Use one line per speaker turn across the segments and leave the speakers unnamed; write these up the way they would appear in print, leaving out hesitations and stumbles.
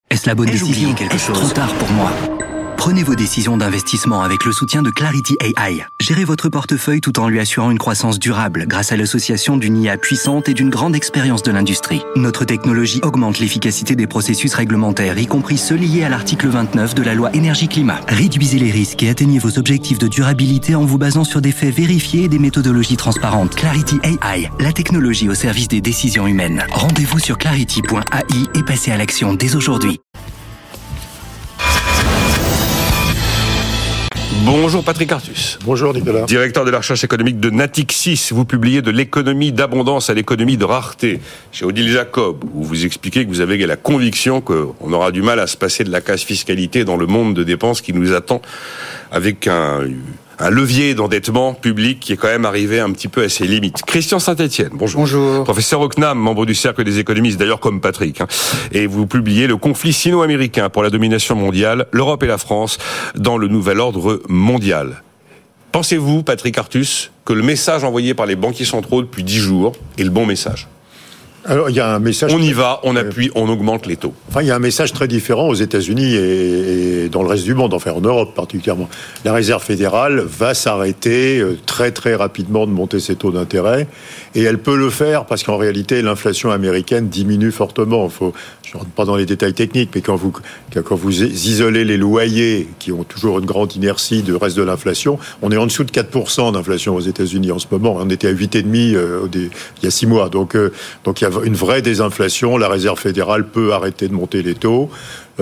Est-ce la bonne décision? Est-ce trop tard pour moi? Prenez vos décisions d'investissement avec le soutien de Clarity AI. Gérez votre portefeuille tout en lui assurant une croissance durable grâce à l'association d'une IA puissante et d'une grande expérience de l'industrie. Notre technologie augmente l'efficacité des processus réglementaires, y compris ceux liés à l'article 29 de la loi Énergie-Climat. Réduisez les risques et atteignez vos objectifs de durabilité en vous basant sur des faits vérifiés et des méthodologies transparentes. Clarity AI, la technologie au service des décisions humaines. Rendez-vous sur clarity.ai et passez à l'action dès aujourd'hui.
Bonjour Patrick Artus.
Bonjour Nicolas.
Directeur de la recherche économique de Natixis. Vous publiez de l'économie d'abondance à l'économie de rareté chez Odile Jacob, où vous expliquez que vous avez la conviction qu'on aura du mal à se passer de la casse fiscalité dans le monde de dépenses qui nous attend, avec un levier d'endettement public qui est quand même arrivé un petit peu à ses limites. Christian Saint-Etienne, bonjour.
Bonjour.
Professeur au CNAM, membre du Cercle des économistes, d'ailleurs comme Patrick. Et vous publiez le conflit sino-américain pour la domination mondiale, l'Europe et la France dans le nouvel ordre mondial. Pensez-vous, Patrick Artus, que le message envoyé par les banquiers centraux depuis 10 jours est le bon message ?
Alors, il y a un message.
On y va, on appuie, on augmente les taux.
Enfin, il y a un message très différent aux États-Unis et dans le reste du monde, enfin en Europe particulièrement. La Réserve fédérale va s'arrêter très très rapidement de monter ses taux d'intérêt et elle peut le faire parce qu'en réalité, l'inflation américaine diminue fortement. Je ne rentre pas dans les détails techniques, mais quand vous isolez les loyers qui ont toujours une grande inertie du reste de l'inflation, on est en dessous de 4% d'inflation aux États-Unis en ce moment. On était à 8,5 il y a 6 mois. Donc il y a une vraie désinflation. La Réserve fédérale peut arrêter de monter les taux.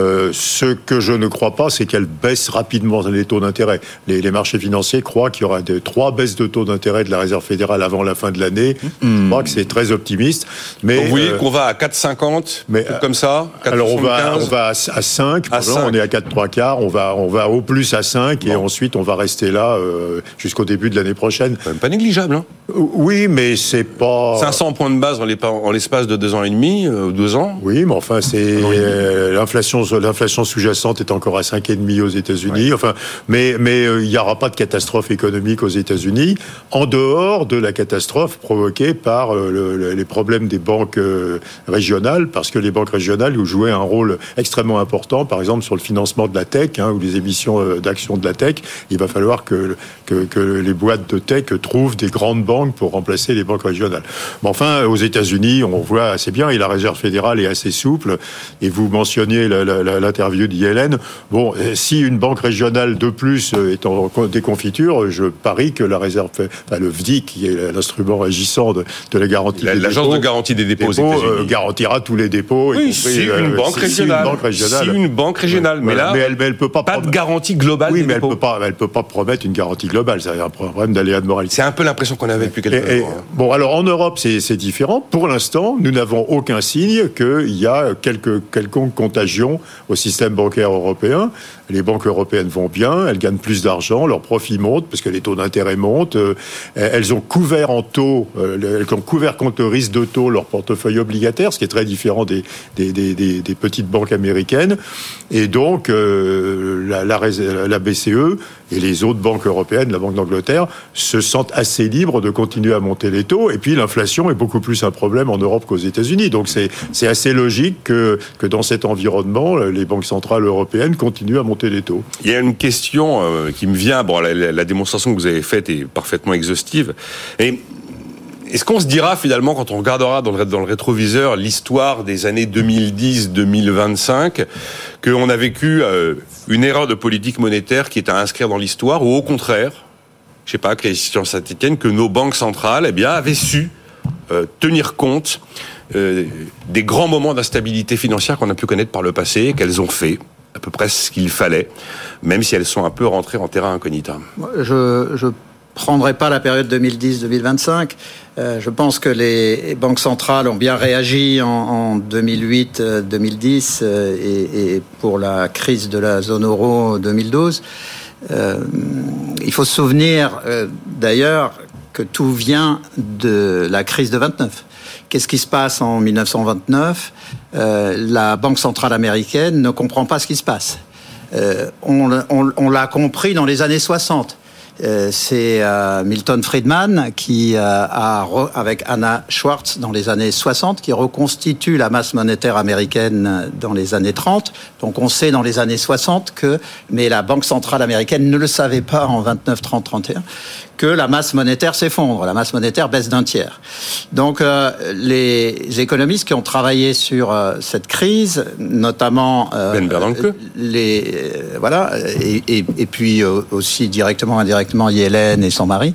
Ce que je ne crois pas, c'est qu'elle baisse rapidement les taux d'intérêt. Les marchés financiers croient qu'il y aura 3 baisses de taux d'intérêt de la Réserve fédérale avant la fin de l'année. Je crois que c'est très optimiste. Mais
vous voyez qu'on va à 4,50, comme ça. 4,
alors on va à 5. On est à 4,75. On va au plus à 5 et ensuite on va rester là jusqu'au début de l'année prochaine.
Même pas négligeable, hein.
Oui, mais c'est pas
500 points de base en l'espace de 2 ans et demi, 2 ans.
Oui, mais enfin c'est l'inflation sous-jacente est encore à 5,5 aux États-Unis. Ouais. Enfin, mais il n'y aura pas de catastrophe économique aux États-Unis en dehors de la catastrophe provoquée par les problèmes des banques régionales, parce que les banques régionales ont joué un rôle extrêmement important, par exemple sur le financement de la tech, ou les émissions d'actions de la tech. Il va falloir que les boîtes de tech trouvent des grandes banques pour remplacer les banques régionales. Mais enfin, aux États-Unis, on voit assez bien, et la Réserve fédérale est assez souple. Et vous mentionniez l'interview d'Yellen. Bon, si une banque régionale de plus est en déconfiture, je parie que la Réserve, le FDIC, qui est l'instrument régissant de la garantie des dépôts,
l'agence de garantie des dépôts aux États-Unis,
garantira tous les dépôts.
Oui, c'est une banque régionale. C'est une banque régionale. Mais là,
elle peut pas
de garantie globale.
Oui, mais elle peut pas promettre une garantie globale. C'est un problème d'aléa de moralité.
C'est un peu l'impression qu'on avait depuis quelques temps.
Bon, alors en Europe, c'est différent. Pour l'instant, nous n'avons aucun signe qu'il y a quelconque contagion au système bancaire européen. Les banques européennes vont bien, elles gagnent plus d'argent, leurs profits montent parce que les taux d'intérêt montent. Elles ont couvert elles ont couvert contre le risque de taux leur portefeuille obligataire, ce qui est très différent des petites banques américaines. Et donc, la BCE et les autres banques européennes, la Banque d'Angleterre, se sentent assez libres de continuer à monter les taux. Et puis, l'inflation est beaucoup plus un problème en Europe qu'aux États-Unis. Donc, c'est assez logique que dans cet environnement, les banques centrales européennes continuent à monter les taux.
Il y a une question qui me vient. Bon, la démonstration que vous avez faite est parfaitement exhaustive. Et est-ce qu'on se dira finalement, quand on regardera dans le rétroviseur l'histoire des années 2010-2025, qu'on a vécu une erreur de politique monétaire qui est à inscrire dans l'histoire, ou au contraire, je sais pas, Christian Saint-Etienne, que nos banques centrales, avaient su tenir compte des grands moments d'instabilité financière qu'on a pu connaître par le passé, qu'elles ont fait à peu près ce qu'il fallait, même si elles sont un peu rentrées en terra incognita.
Je prendrai pas la période 2010-2025. Je pense que les banques centrales ont bien réagi en 2008-2010 et pour la crise de la zone euro 2012. Il faut se souvenir d'ailleurs que tout vient de la crise de 29. Qu'est-ce qui se passe en 1929 ? La Banque centrale américaine ne comprend pas ce qui se passe. On l'a compris dans les années 60. c'est Milton Friedman qui avec Anna Schwartz dans les années 60, qui reconstitue la masse monétaire américaine dans les années 30. Donc on sait dans les années 60 mais la Banque centrale américaine ne le savait pas en 29, 30, 31, que la masse monétaire s'effondre, la masse monétaire baisse d'un tiers. Donc les économistes qui ont travaillé sur cette crise, notamment
Ben Bernanke,
et puis aussi directement, indirectement Yellen et son mari,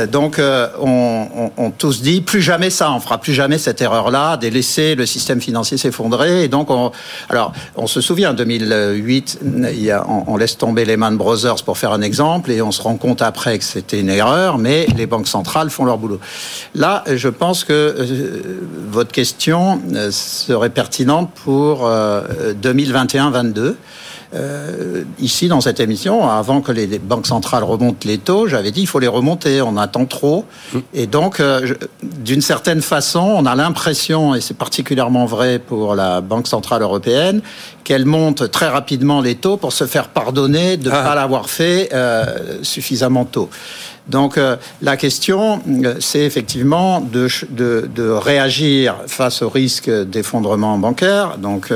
ont tous dit plus jamais ça, on fera plus jamais cette erreur-là, de laisser le système financier s'effondrer. Et donc on se souvient, en 2008, on laisse tomber Lehman Brothers pour faire un exemple, et on se rend compte après que c'était une erreur, mais les banques centrales font leur boulot. Là, je pense que votre question serait pertinente pour 2021-22. Ici, dans cette émission, avant que les banques centrales remontent les taux, j'avais dit il faut les remonter, on attend trop. Et donc, d'une certaine façon, on a l'impression, et c'est particulièrement vrai pour la Banque centrale européenne, qu'elle monte très rapidement les taux pour se faire pardonner de ne pas l'avoir fait suffisamment tôt. Donc la question, c'est effectivement de réagir face au risque d'effondrement bancaire. Donc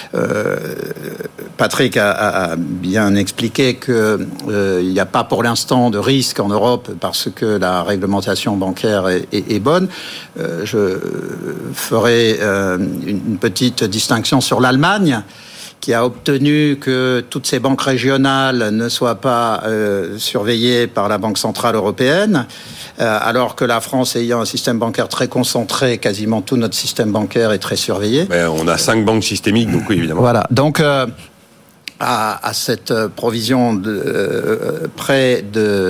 Patrick a bien expliqué que il n'y a pas pour l'instant de risque en Europe parce que la réglementation bancaire est bonne. Je ferai une petite distinction sur l'Allemagne, qui a obtenu que toutes ces banques régionales ne soient pas surveillées par la Banque centrale européenne, alors que la France, ayant un système bancaire très concentré, quasiment tout notre système bancaire est très surveillé.
Mais on a 5 banques systémiques, donc oui, évidemment.
Voilà, donc à cette provision près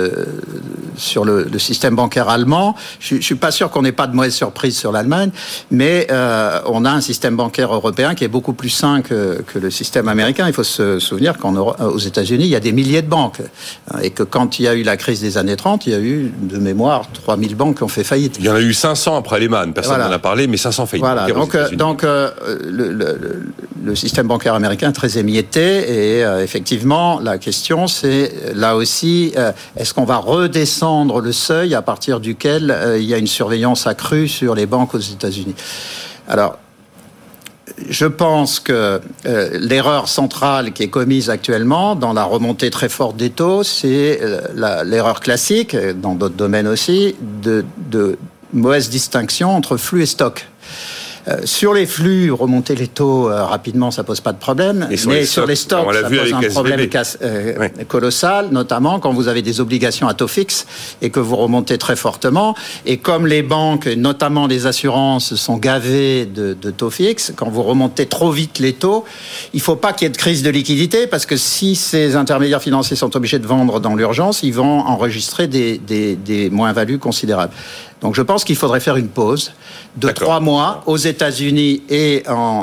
sur le système bancaire allemand. Je suis pas sûr qu'on n'ait pas de mauvaise surprise sur l'Allemagne, mais on a un système bancaire européen qui est beaucoup plus sain que le système américain. Il faut se souvenir qu'aux États-Unis, il y a des milliers de banques, et que quand il y a eu la crise des années 30, il y a eu, de mémoire, 3000 banques qui ont fait faillite.
Il y en a eu 500 après Lehman, personne n'en a parlé, mais 500 faillites.
Voilà, donc le système bancaire américain est très émietté. Et effectivement, la question, c'est là aussi, est-ce qu'on va redescendre le seuil à partir duquel il y a une surveillance accrue sur les banques aux États-Unis? Alors, je pense que l'erreur centrale qui est commise actuellement dans la remontée très forte des taux, c'est l'erreur classique, dans d'autres domaines aussi, de mauvaise distinction entre flux et stock. Sur les flux, remonter les taux rapidement, ça pose pas de problème. Mais sur les stocks, ça pose un problème colossal, notamment quand vous avez des obligations à taux fixe et que vous remontez très fortement. Et comme les banques, notamment les assurances, sont gavées de taux fixes, quand vous remontez trop vite les taux, il faut pas qu'il y ait de crise de liquidité, parce que si ces intermédiaires financiers sont obligés de vendre dans l'urgence, ils vont enregistrer des moins-values considérables. Donc je pense qu'il faudrait faire une pause de 3 mois aux États-Unis et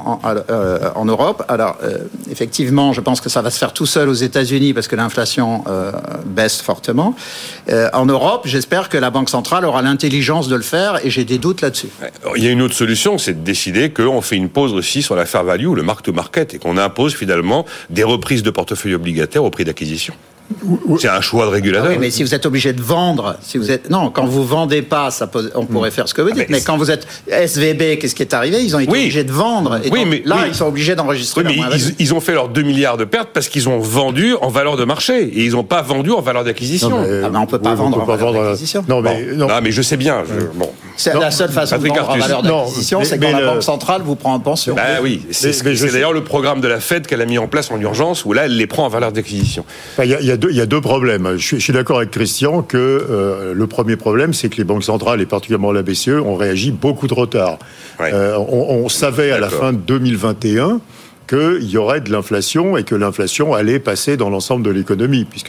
en Europe. Alors effectivement, je pense que ça va se faire tout seul aux États-Unis parce que l'inflation baisse fortement. En Europe, j'espère que la Banque centrale aura l'intelligence de le faire, et j'ai des doutes là-dessus.
Il y a une autre solution, c'est de décider qu'on fait une pause aussi sur la fair value, le mark-to-market, et qu'on impose finalement des reprises de portefeuilles obligataires au prix d'acquisition. C'est un choix de régulateur.
Oui, mais si vous êtes obligé de vendre, quand vous vendez pas, on pourrait faire ce que vous dites. Mais quand vous êtes SVB, qu'est-ce qui est arrivé? Ils ont été obligés de vendre. Et ils sont obligés d'enregistrer.
Oui, mais ils ont fait leurs 2 milliards de pertes parce qu'ils ont vendu en valeur de marché, et ils n'ont pas vendu en valeur d'acquisition.
On peut pas vendre en valeur d'acquisition.
Non, mais je sais bien.
C'est la seule façon de vendre en valeur d'acquisition, c'est quand la Banque centrale vous prend en pension.
Oui, c'est d'ailleurs le programme de la Fed qu'elle a mis en place en urgence, où là, elle les prend en valeur d'acquisition.
Il y a deux problèmes. Je suis d'accord avec Christian que le premier problème, c'est que les banques centrales, et particulièrement la BCE, ont réagi beaucoup trop tard. Ouais. On savait à la fin de 2021 qu'il y aurait de l'inflation et que l'inflation allait passer dans l'ensemble de l'économie, puisque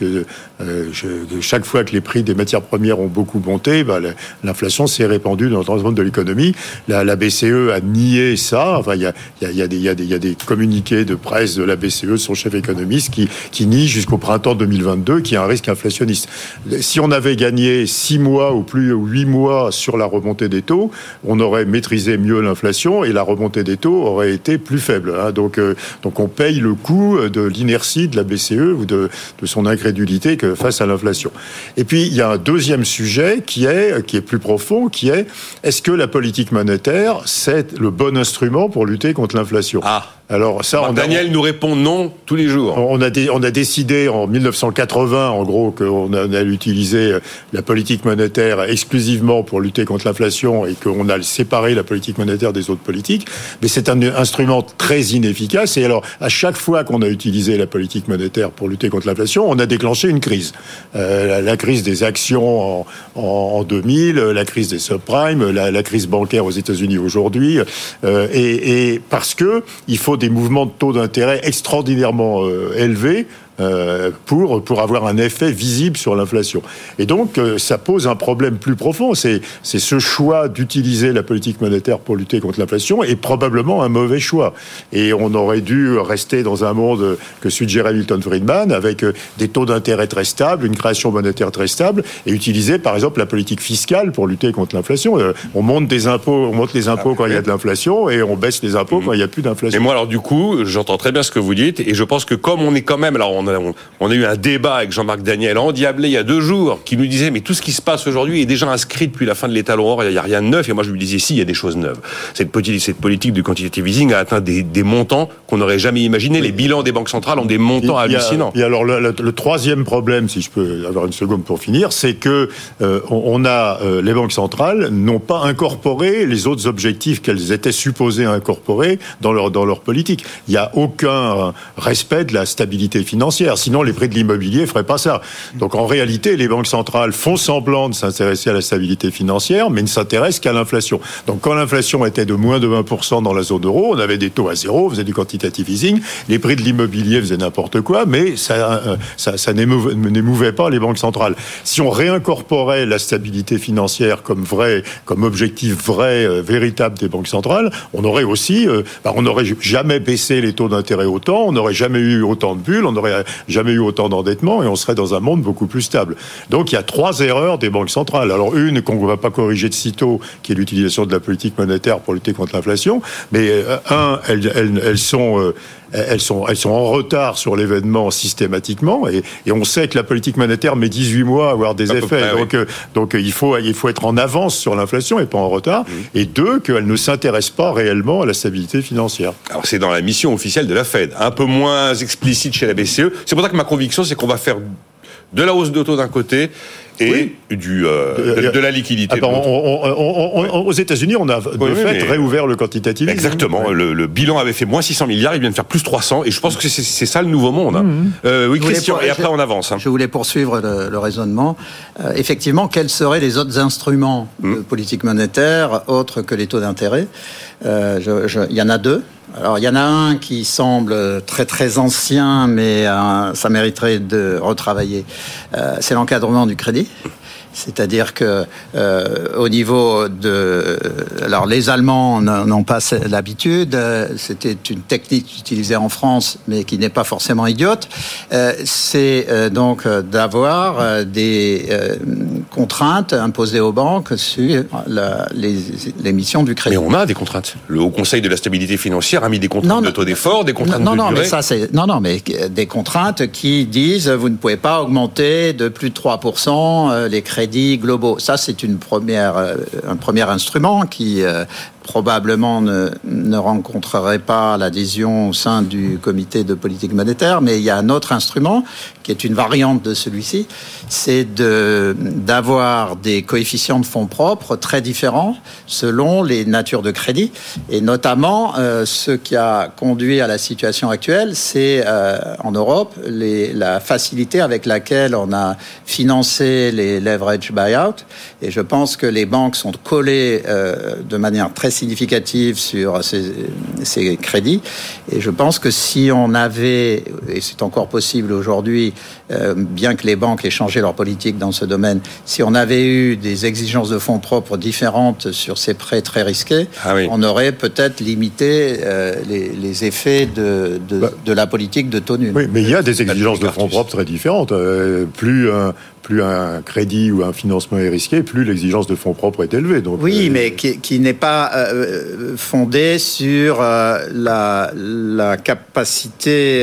chaque fois que les prix des matières premières ont beaucoup monté, l'inflation s'est répandue dans l'ensemble de l'économie. La BCE a nié ça. Enfin, il y a des communiqués de presse de la BCE, son chef économiste, qui nie jusqu'au printemps 2022 qu'il y a un risque inflationniste. Si on avait gagné 6 mois ou 8 mois sur la remontée des taux, on aurait maîtrisé mieux l'inflation et la remontée des taux aurait été plus faible. Donc donc on paye le coût de l'inertie de la BCE ou de son incrédulité face à l'inflation. Et puis il y a un deuxième sujet qui est plus profond, qui est: est-ce que la politique monétaire c'est le bon instrument pour lutter contre l'inflation? Alors ça,
Daniel nous répond non tous les jours.
On a décidé en 1980, en gros, qu'on allait utiliser la politique monétaire exclusivement pour lutter contre l'inflation et qu'on a séparé la politique monétaire des autres politiques. Mais c'est un instrument très inefficace. Et alors, à chaque fois qu'on a utilisé la politique monétaire pour lutter contre l'inflation, on a déclenché une crise. La crise des actions en 2000, la crise des subprimes, la crise bancaire aux États-Unis aujourd'hui, et parce que il faut des mouvements de taux d'intérêt extraordinairement élevés pour avoir un effet visible sur l'inflation. Et donc, ça pose un problème plus profond. C'est ce choix d'utiliser la politique monétaire pour lutter contre l'inflation est probablement un mauvais choix. Et on aurait dû rester dans un monde que suggérait Milton Friedman, avec des taux d'intérêt très stables, une création monétaire très stable, et utiliser, par exemple, la politique fiscale pour lutter contre l'inflation. On monte les impôts quand il y a de l'inflation, et on baisse les impôts quand il n'y a plus d'inflation.
Et moi, alors du coup, j'entends très bien ce que vous dites, et je pense que comme on est quand même... Alors, on a eu un débat avec Jean-Marc Daniel endiablé il y a 2 jours, qui nous disait mais tout ce qui se passe aujourd'hui est déjà inscrit depuis la fin de l'état Aurore, il n'y a rien de neuf. Et moi je lui disais si, il y a des choses neuves. Cette politique du quantitative easing a atteint des montants qu'on n'aurait jamais imaginés. Les bilans des banques centrales ont des montants hallucinants.
Et alors le troisième problème, si je peux avoir une seconde pour finir, c'est que les banques centrales n'ont pas incorporé les autres objectifs qu'elles étaient supposées incorporer dans leur politique. Il n'y a aucun respect de la stabilité financière. Sinon, les prix de l'immobilier ne feraient pas ça. Donc, en réalité, les banques centrales font semblant de s'intéresser à la stabilité financière, mais ne s'intéressent qu'à l'inflation. Donc, quand l'inflation était de moins de 20% dans la zone euro, on avait des taux à zéro, on faisait du quantitative easing, les prix de l'immobilier faisaient n'importe quoi, mais ça n'émouvait pas les banques centrales. Si on réincorporait la stabilité financière comme objectif véritable des banques centrales, on aurait aussi, on n'aurait jamais baissé les taux d'intérêt autant, on n'aurait jamais eu autant de bulles, on n'aurait jamais eu autant d'endettement et on serait dans un monde beaucoup plus stable. Donc il y a 3 erreurs des banques centrales. Alors une qu'on ne va pas corriger de sitôt, qui est l'utilisation de la politique monétaire pour lutter contre l'inflation, mais elles sont en retard sur l'événement systématiquement et on sait que la politique monétaire met 18 mois à avoir des effets. Donc il faut être en avance sur l'inflation et pas en retard. Et 2, qu'elle ne s'intéresse pas réellement à la stabilité financière.
Alors c'est dans la mission officielle de la Fed, un peu moins explicite chez la BCE. C'est pour ça que ma conviction, c'est qu'on va faire de la hausse de taux d'un côté et de la liquidité.
Aux États-Unis, on a réouvert le quantitative.
Exactement. Le bilan avait fait moins 600 milliards, il vient de faire plus 300, et je pense que c'est ça le nouveau monde. Oui, Christian, et après on avance.
Je voulais poursuivre le raisonnement. Effectivement, quels seraient les autres instruments de politique monétaire autres que les taux d'intérêt? Il y en a 2. Alors, il y en a un qui semble très très ancien, mais ça mériterait de retravailler. C'est l'encadrement du crédit. C'est-à-dire que au niveau alors les Allemands n'ont pas l'habitude. C'était une technique utilisée en France, mais qui n'est pas forcément idiote. C'est donc d'avoir des contraintes imposées aux banques sur l'émission du crédit.
Mais on a des contraintes. Le Haut Conseil de la stabilité financière a mis des contraintes de taux d'effort, des contraintes de durée.
Mais ça c'est mais des contraintes qui disent vous ne pouvez pas augmenter de plus de 3% les crédits globaux. Ça, c'est un premier instrument qui probablement ne rencontrerait pas l'adhésion au sein du comité de politique monétaire, mais il y a un autre instrument qui est une variante de celui-ci, c'est d'avoir des coefficients de fonds propres très différents selon les natures de crédit, et notamment ce qui a conduit à la situation actuelle, c'est en Europe la facilité avec laquelle on a financé les leverage buyout, et je pense que les banques sont collées de manière très significative sur ces crédits, et je pense que si on avait, et c'est encore possible aujourd'hui, bien que les banques aient changé leur politique dans ce domaine, si on avait eu des exigences de fonds propres différentes sur ces prêts très risqués, on aurait peut-être limité les effets de la politique de taux nul.
Oui, mais il y a des exigences de fonds propres très différentes. Plus plus un crédit ou un financement est risqué, plus l'exigence de fonds propres est élevée. Donc,
oui, mais qui n'est pas fondée sur la capacité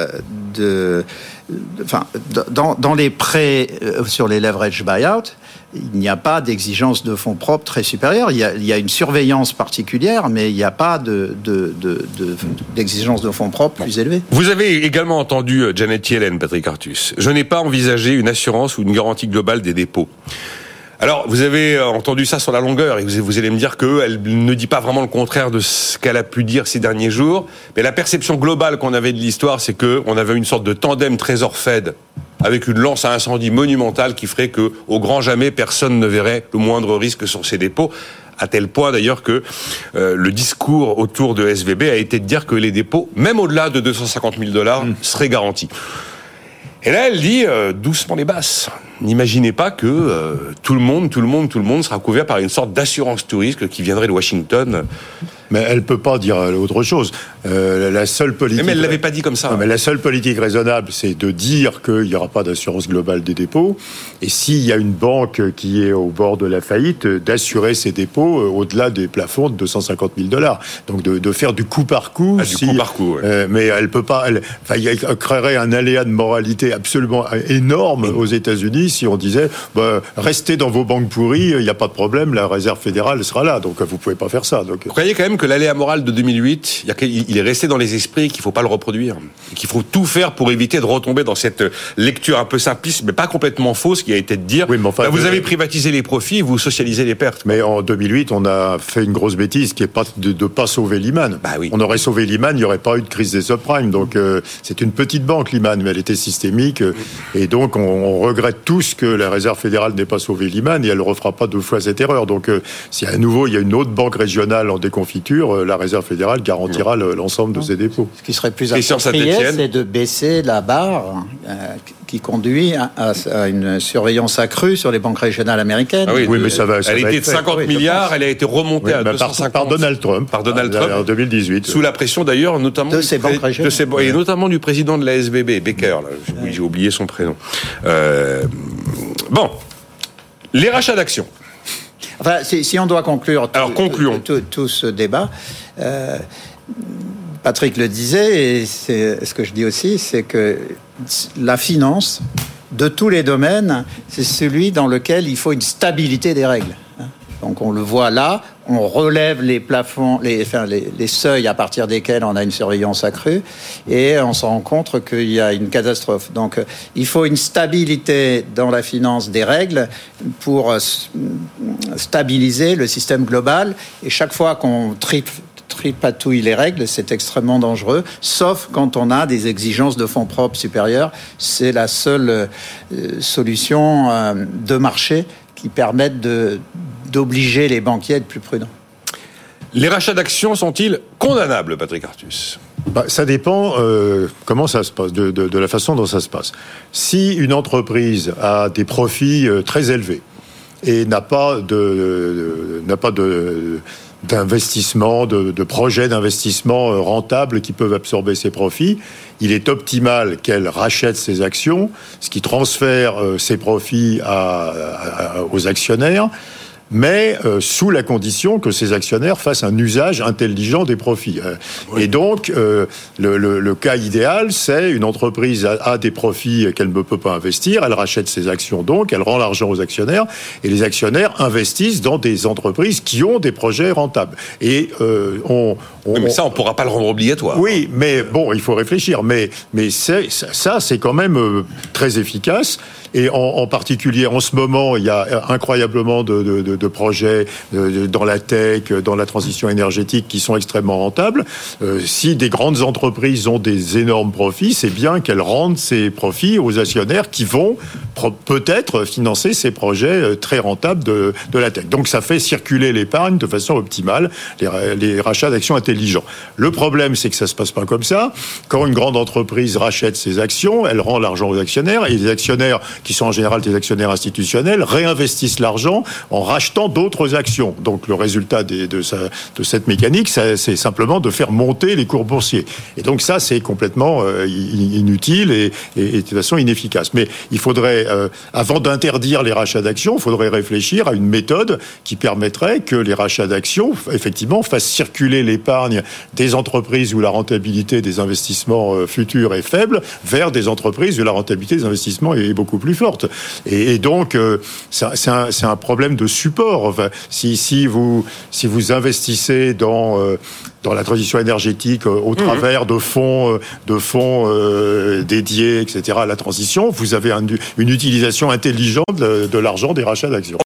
dans les prêts sur les leverage buyout, il n'y a pas d'exigence de fonds propres très supérieure. Il y a une surveillance particulière, mais il n'y a pas d'exigence de fonds propres plus élevée.
Vous avez également entendu Janet Yellen, Patrick Artus. Je n'ai pas envisagé une assurance ou une garantie globale des dépôts. Alors, vous avez entendu ça sur la longueur et vous allez me dire qu'elle ne dit pas vraiment le contraire de ce qu'elle a pu dire ces derniers jours. Mais la perception globale qu'on avait de l'histoire, c'est qu'on avait une sorte de tandem Trésor-Fed avec une lance à incendie monumentale qui ferait que, au grand jamais, personne ne verrait le moindre risque sur ces dépôts. À tel point d'ailleurs que le discours autour de SVB a été de dire que les dépôts, même au-delà de $250 000, seraient garantis. Et là, elle dit doucement les basses. N'imaginez pas que tout le monde sera couvert par une sorte d'assurance tout risque qui viendrait de Washington.
Mais elle peut pas dire autre chose. La seule politique.
Mais elle l'avait pas dit comme ça.
Non, mais la seule politique raisonnable, c'est de dire qu'il n'y aura pas d'assurance globale des dépôts. Et s'il y a une banque qui est au bord de la faillite, d'assurer ses dépôts au-delà des plafonds de $250 000. Donc de faire du coup par coup.
Coup par coup. Ouais.
Mais elle peut pas. Elle créerait un aléa de moralité absolument énorme aux États-Unis si on disait restez dans vos banques pourries, il n'y a pas de problème, la Réserve fédérale sera là. Donc vous pouvez pas faire ça. Donc.
Vous croyez quand même que l'aléa moral de 2008, il est resté dans les esprits, qu'il faut pas le reproduire, et qu'il faut tout faire pour éviter de retomber dans cette lecture un peu simpliste, mais pas complètement fausse, qui a été de dire vous avez privatisé les profits, vous socialisez les pertes.
Mais en 2008, on a fait une grosse bêtise qui est pas de pas sauver Lehman.
Oui.
On aurait sauvé Lehman, il n'y aurait pas eu de crise des subprimes. Donc c'est une petite banque Lehman, mais elle était systémique, et donc on regrette tous que la Réserve fédérale n'ait pas sauvé Lehman, et elle ne refera pas 2 fois cette erreur. Donc si à nouveau il y a une autre banque régionale en déconfiture, la Réserve fédérale garantira l'ensemble de ses dépôts.
Ce qui serait plus approprié, c'est de baisser la barre qui conduit à une surveillance accrue sur les banques régionales américaines.
Oui, mais ça va.
Elle était de 50 milliards, elle a été remontée à 250
par Donald Trump. En 2018.
Sous la pression d'ailleurs, notamment
de ces banques régionales.
Et notamment du président de la SVB, Becker. J'ai oublié son prénom. Bon, les rachats d'actions.
Enfin, si on doit conclure tout ce débat, Patrick le disait, et c'est ce que je dis aussi, c'est que la finance, de tous les domaines, c'est celui dans lequel il faut une stabilité des règles. Donc on le voit là, on relève les plafonds, les seuils à partir desquels on a une surveillance accrue, et on se rend compte qu'il y a une catastrophe. Donc il faut une stabilité dans la finance des règles pour stabiliser le système global, et chaque fois qu'on tripatouille les règles, c'est extrêmement dangereux, sauf quand on a des exigences de fonds propres supérieures. C'est la seule solution de marché qui permette d'obliger les banquiers à être plus prudents.
Les rachats d'actions sont-ils condamnables, Patrick Artus ?
Ça dépend comment ça se passe, de la façon dont ça se passe. Si une entreprise a des profits très élevés et n'a pas d'investissement, de projets d'investissement rentables qui peuvent absorber ses profits, il est optimal qu'elle rachète ses actions, ce qui transfère ses profits aux actionnaires, mais sous la condition que ces actionnaires fassent un usage intelligent des profits. Oui. Et donc, le cas idéal, c'est une entreprise a des profits qu'elle ne peut pas investir, elle rachète ses actions, donc elle rend l'argent aux actionnaires, et les actionnaires investissent dans des entreprises qui ont des projets rentables. Et
mais ça, on ne pourra pas le rendre obligatoire.
Oui, mais bon, il faut réfléchir. Mais c'est quand même très efficace. Et en particulier, en ce moment, il y a incroyablement de projets dans la tech, dans la transition énergétique qui sont extrêmement rentables. Si des grandes entreprises ont des énormes profits, c'est bien qu'elles rendent ces profits aux actionnaires qui vont peut-être financer ces projets très rentables de la tech. Donc ça fait circuler l'épargne de façon optimale, les rachats d'actions intelligents. Le problème, c'est que ça se passe pas comme ça. Quand une grande entreprise rachète ses actions, elle rend l'argent aux actionnaires, et les actionnaires, qui sont en général des actionnaires institutionnels, réinvestissent l'argent en rachetant rachetant d'autres actions. Donc le résultat de cette mécanique, c'est simplement de faire monter les cours boursiers. Et donc ça, c'est complètement inutile et de toute façon inefficace. Mais il faudrait, avant d'interdire les rachats d'actions, il faudrait réfléchir à une méthode qui permettrait que les rachats d'actions, effectivement, fassent circuler l'épargne des entreprises où la rentabilité des investissements futurs est faible vers des entreprises où la rentabilité des investissements est beaucoup plus forte. Et donc, c'est un problème de support. Enfin, si vous investissez dans la transition énergétique au travers de fonds dédiés, etc., à la transition, vous avez une utilisation intelligente de l'argent des rachats d'actions.